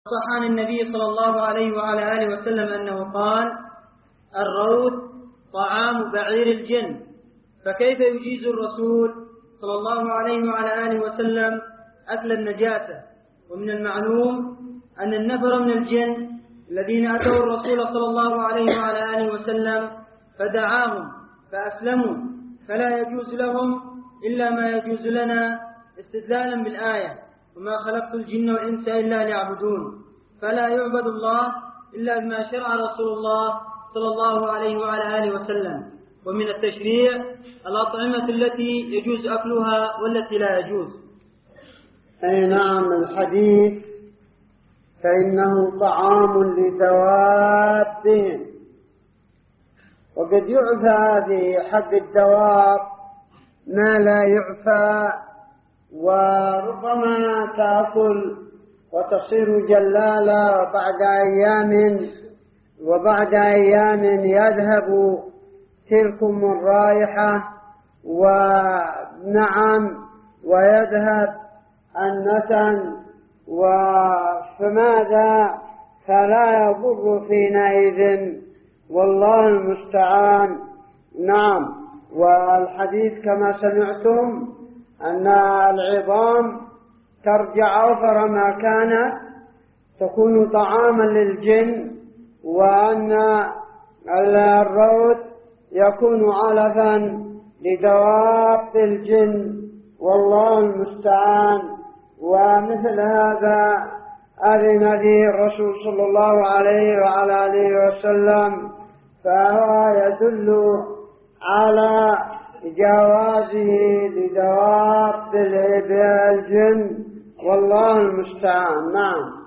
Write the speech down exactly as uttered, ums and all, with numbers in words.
صح عن النبي صلى الله عليه وعلى آله وسلم أنه قال: الروث طعام بعير الجن. فكيف يجيز الرسول صلى الله عليه وعلى آله وسلم أكل النجاسة؟ ومن المعلوم أن النفر من الجن الذين أتوا الرسول صلى الله عليه وعلى آله وسلم فدعاهم فأسلموا، فلا يجوز لهم إلا ما يجوز لنا استدلالا بالآية: وما خلقت الجن والإنس إلا ليعبدون. فلا يعبد الله إلا بما شرع رسول الله صلى الله عليه وعلى آله وسلم. ومن التشريع الأطعمة التي يجوز أكلها والتي لا يجوز. أي نعم، الحديث فإنه طعام لدوابهم، وقد يعفى في حق الدواب ما لا يعفى، وربما تأكل وتصير جلالة وبعد أيام وبعد أيام يذهب تلكم الرائحة، ونعم ويذهب النتن، فماذا فلا يضر حينئذ، والله المستعان. نعم، والحديث كما سمعتم أن العظام ترجع أوفر ما كانت، تكون طعاما للجن، وأن الروث يكون علفا لدواب الجن، والله المستعان. ومثل هذا أذن به الرسول صلى الله عليه وعلى آله وسلم، فهو يدل على جوازه لدواب الجن، والله المستعان. نعم.